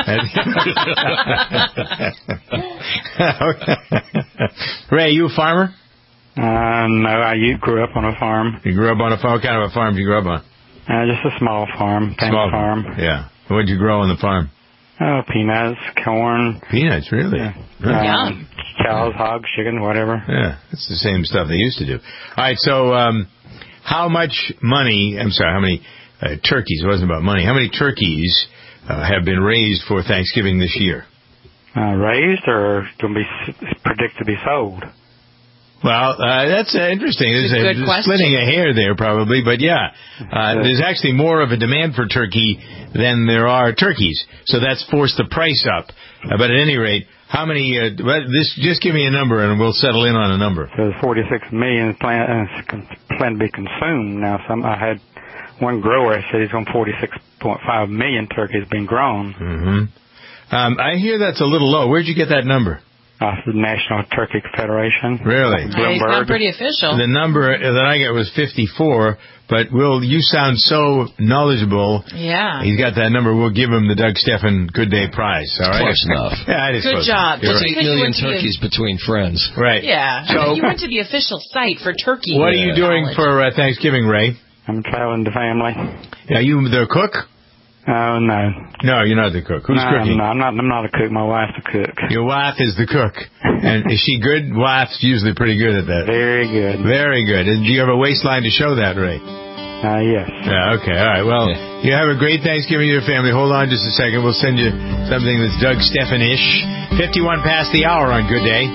A: Ray, you a farmer?
L: Uh, no, I u- grew up on a farm.
A: You grew up on a farm? What kind of a farm did you grow up on?
L: Uh, just a small farm, family
A: Small
L: farm.
A: Yeah. What did you grow on the farm?
L: Oh, peanuts, corn.
A: Peanuts, really?
L: Yeah.
A: Yeah.
L: Um, cows, hogs, chicken, whatever.
A: Yeah, it's the same stuff they used to do. All right, so um, how much money, I'm sorry, how many uh, turkeys, it wasn't about money, how many turkeys uh, have been raised for Thanksgiving this year?
L: Uh, raised or going to be s- predicted to be sold?
A: Well, uh, that's uh, interesting.
L: It's
A: There's
L: a
A: a,
L: good
A: there's
L: question.
A: splitting a hair there, probably, but yeah, uh, there's actually more of a demand for turkey than there are turkeys, so that's forced the price up. Uh, but at any rate, how many? Uh, well, this just give me a number, and we'll settle in on a number.
L: So there's forty-six million planned, uh, con- planned to be consumed. Now, some I had one grower said he's on forty-six point five million turkeys being grown.
A: Mm-hmm. Um, I hear that's a little low. Where'd you get that number?
L: Off the National Turkey Federation.
A: Really?
B: Yeah, he's not pretty official.
A: The number that I get was fifty-four, but Will, you sound so knowledgeable.
B: Yeah.
A: He's got that number. We'll give him the Doug Stephan Good Day Prize. All right.
W: Close enough.
A: Yeah, it is
B: Good
A: close
B: job.
A: enough. You're
B: Just
A: right.
B: because you
W: Million
B: went to the-
W: turkeys between friends.
A: Right.
B: Yeah.
A: So-
B: you went to the official site for turkey.
A: What are you doing
B: knowledge.
A: for uh, Thanksgiving, Ray?
L: I'm traveling the family.
A: Are you the cook?
L: Oh, no.
A: No, you're not the cook. Who's
L: no,
A: cooking?
L: No, I'm not, I'm not a cook. My wife's a cook.
A: Your wife is the cook. And is she good? Wife's usually pretty good at that.
L: Very good.
A: Very good. And do you have a waistline to show that, Ray?
L: Uh, yes.
A: Yeah, okay, all right. Well, yeah. You have a great Thanksgiving with your family. Hold on just a second. We'll send you something that's Doug Stephan-ish. fifty-one past the hour on Good Day.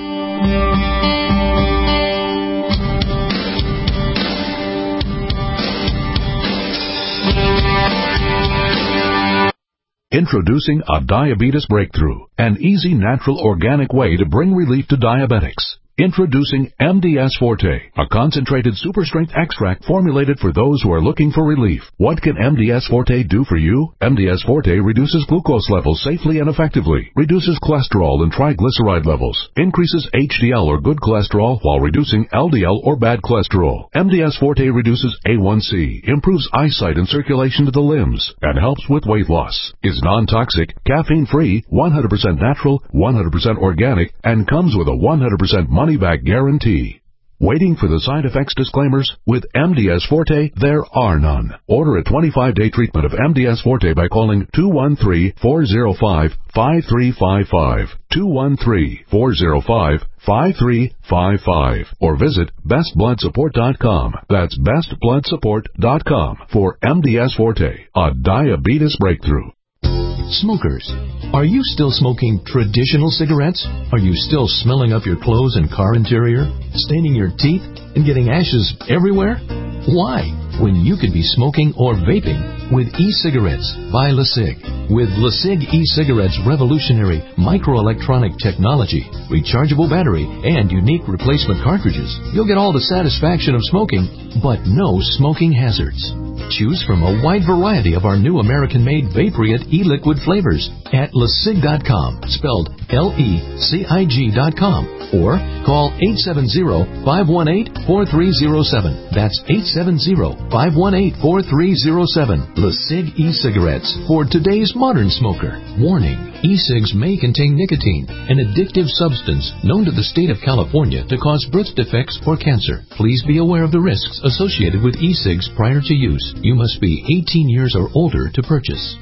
M: Introducing a diabetes breakthrough, an easy, natural, organic way to bring relief to diabetics. Introducing M D S Forte, a concentrated super-strength extract formulated for those who are looking for relief. What can M D S Forte do for you? M D S Forte reduces glucose levels safely and effectively, reduces cholesterol and triglyceride levels, increases H D L or good cholesterol while reducing L D L or bad cholesterol. M D S Forte reduces A one C, improves eyesight and circulation to the limbs, and helps with weight loss. Is non-toxic, caffeine-free, one hundred percent natural, one hundred percent organic, and comes with a one hundred percent money-back guarantee. Waiting for the side effects disclaimers? With M D S Forte, there are none. Order a twenty-five day treatment of M D S Forte by calling two one three, four zero five, five three five five, two one three, four zero five, five three five five, or visit best blood support dot com. That's best blood support dot com for M D S Forte, a diabetes breakthrough.
O: Smokers, are you still smoking traditional cigarettes? Are you still smelling up your clothes and car interior, staining your teeth, and getting ashes everywhere? Why, when you could be smoking or vaping with e-cigarettes by LeSig? With LeSig e-cigarettes' revolutionary microelectronic technology, rechargeable battery, and unique replacement cartridges, you'll get all the satisfaction of smoking, but no smoking hazards. Choose from a wide variety of our new American-made Vaporite e-liquid flavors at lesig dot com, spelled L E C I G dot com, or call eight seven zero, five one eight, four three zero seven. That's eight seven zero, five one eight, four three zero seven. LeSig e-cigarettes for today's modern smoker. Warning, e-cigs may contain nicotine, an addictive substance known to the state of California to cause birth defects or cancer. Please be aware of the risks associated with e-cigs prior to use. You must be eighteen years or older to purchase.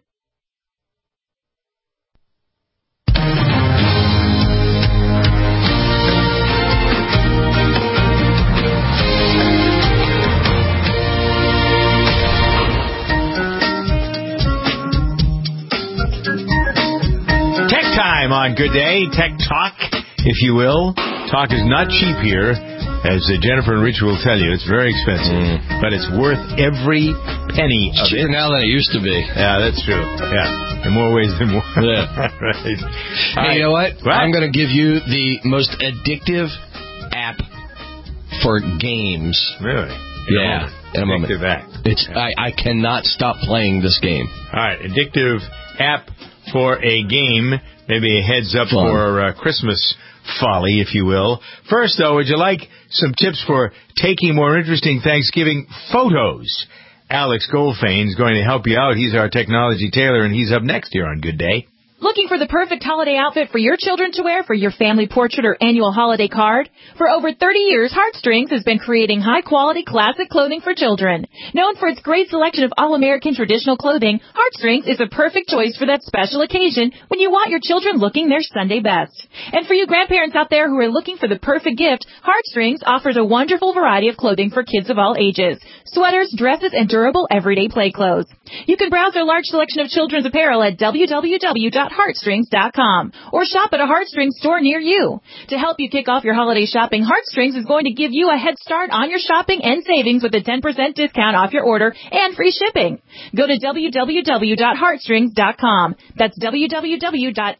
A: Tech time on Good Day. Tech talk, if you will. Talk is not cheap here. As uh, Jennifer and Rich will tell you, it's very expensive, mm. but it's worth every penny
W: it's
A: of
W: cheaper
A: it.
W: now than it used to be.
A: Yeah, that's true. Yeah, in more ways than one.
W: Yeah.
A: Right.
W: Hey,
A: right.
W: You know what? what? I'm going to give you the most addictive app for games.
A: Really?
W: Yeah. In a moment.
A: Addictive app.
W: It's
A: yeah.
W: I, I cannot stop playing this game.
A: All right, addictive app for a game. Maybe a heads up Fun. for uh, Christmas folly, if you will. First, though, would you like some tips for taking more interesting Thanksgiving photos? Alex Goldfein is going to help you out. He's our technology tailor, and he's up next here on Good Day.
P: Looking for the perfect holiday outfit for your children to wear for your family portrait or annual holiday card? For over thirty years, Heartstrings has been creating high-quality classic clothing for children. Known for its great selection of all-American traditional clothing, Heartstrings is a perfect choice for that special occasion when you want your children looking their Sunday best. And for you grandparents out there who are looking for the perfect gift, Heartstrings offers a wonderful variety of clothing for kids of all ages. Sweaters, dresses, and durable everyday play clothes. You can browse their large selection of children's apparel at w w w dot heartstrings dot com or shop at a Heartstrings store near you. To help you kick off your holiday shopping, Heartstrings is going to give you a head start on your shopping and savings with a ten percent discount off your order and free shipping. Go to w w w dot heartstrings dot com. That's w w w dot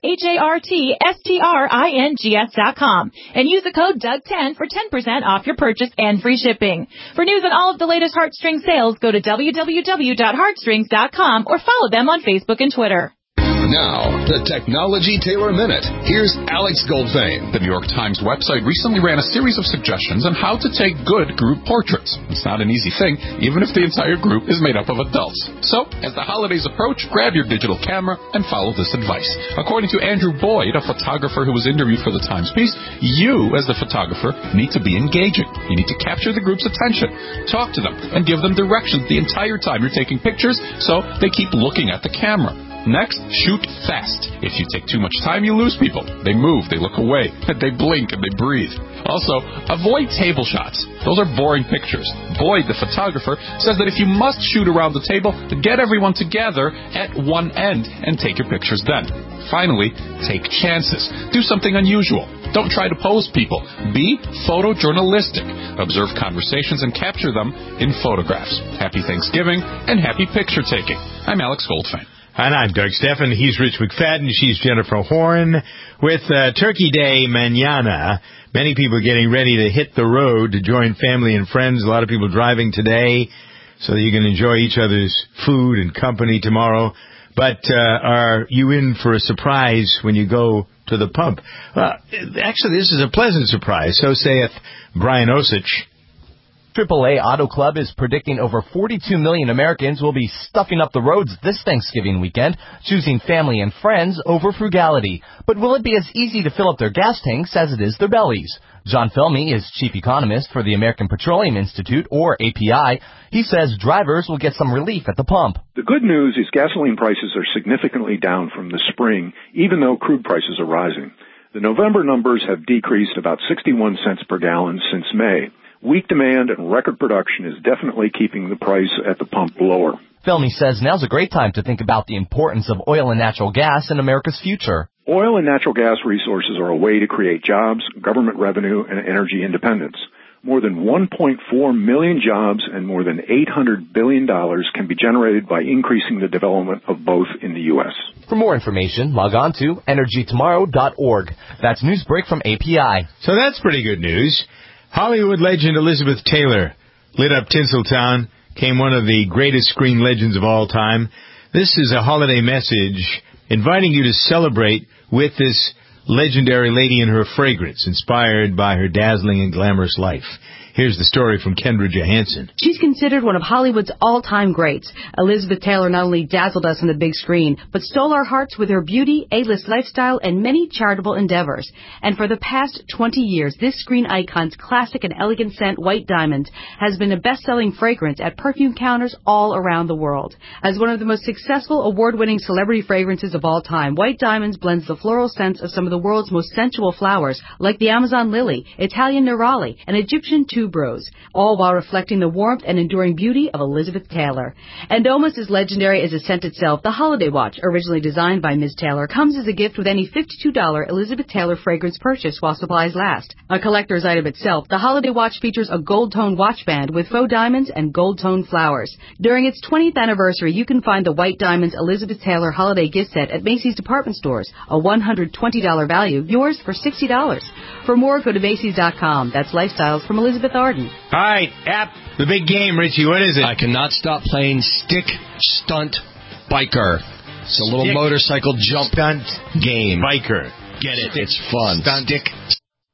P: heartstrings dot com and use the code Doug ten for ten percent off your purchase and free shipping. For news on all of the latest Heartstrings sales, go to w w w dot heartstrings dot com or follow them on Facebook and Twitter.
R: Now, the Technology Tailor Minute. Here's Alex Goldfein.
S: The New York Times website recently ran a series of suggestions on how to take good group portraits. It's not an easy thing, even if the entire group is made up of adults. So, as the holidays approach, grab your digital camera and follow this advice. According to Andrew Boyd, a photographer who was interviewed for the Times piece, you, as the photographer, need to be engaging. You need to capture the group's attention, talk to them, and give them directions the entire time you're taking pictures so they keep looking at the camera. Next, shoot fast. If you take too much time, you lose people. They move, they look away, they blink, and they breathe. Also, avoid table shots. Those are boring pictures. Boyd, the photographer, says that if you must shoot around the table, get everyone together at one end and take your pictures then. Finally, take chances. Do something unusual. Don't try to pose people. Be photojournalistic. Observe conversations and capture them in photographs. Happy Thanksgiving and happy picture taking. I'm Alex Goldfein.
A: And I'm Doug Steffen. He's Rich McFadden. She's Jennifer Horn. With uh, Turkey Day mañana, many people getting ready to hit the road to join family and friends. A lot of people driving today so that you can enjoy each other's food and company tomorrow. But uh, are you in for a surprise when you go to the pump? Well, actually, this is a pleasant surprise. So saith Brian Osich.
F: triple A Auto Club is predicting over forty-two million Americans will be stuffing up the roads this Thanksgiving weekend, choosing family and friends over frugality. But will it be as easy to fill up their gas tanks as it is their bellies? John Felmy is chief economist for the American Petroleum Institute, or A P I. He says drivers will get some relief at the pump.
K: The good news is gasoline prices are significantly down from the spring, even though crude prices are rising. The November numbers have decreased about sixty-one cents per gallon since May. Weak demand and record production is definitely keeping the price at the pump lower.
F: Felmy says now's a great time to think about the importance of oil and natural gas in America's future.
K: Oil and natural gas resources are a way to create jobs, government revenue, and energy independence. More than one point four million jobs and more than eight hundred billion dollars can be generated by increasing the development of both in the U S.
F: For more information, log on to energy tomorrow dot org. That's Newsbreak from A P I.
A: So that's pretty good news. Hollywood legend Elizabeth Taylor lit up Tinseltown, became one of the greatest screen legends of all time. This is a holiday message inviting you to celebrate with this legendary lady and her fragrance, inspired by her dazzling and glamorous life. Here's the story from Kendra Johansson.
N: She's considered one of Hollywood's all-time greats. Elizabeth Taylor not only dazzled us on the big screen, but stole our hearts with her beauty, A-list lifestyle, and many charitable endeavors. And for the past twenty years, this screen icon's classic and elegant scent, White Diamonds, has been a best-selling fragrance at perfume counters all around the world. As one of the most successful award-winning celebrity fragrances of all time, White Diamonds blends the floral scents of some of the world's most sensual flowers, like the Amazon lily, Italian neroli, and Egyptian tuberose. Tuberose, all while reflecting the warmth and enduring beauty of Elizabeth Taylor. And almost as legendary as the scent itself, the Holiday Watch, originally designed by Miz Taylor, comes as a gift with any fifty-two dollars Elizabeth Taylor fragrance purchase while supplies last. A collector's item itself, the Holiday Watch features a gold-tone watch band with faux diamonds and gold-tone flowers. During its twentieth anniversary, you can find the White Diamonds Elizabeth Taylor Holiday Gift Set at Macy's department stores, a one hundred twenty dollars value, yours for sixty dollars. For more, go to Macy's dot com. That's Lifestyles from Elizabeth Arden.
A: All right, app, the big game, Richie. What is it?
W: I cannot stop playing Stick Stunt Biker. It's a little
A: Stick
W: motorcycle jump
A: Stunt
W: game.
A: Biker.
W: Get it?
A: Stick
W: It's fun.
A: Stunt
W: Stick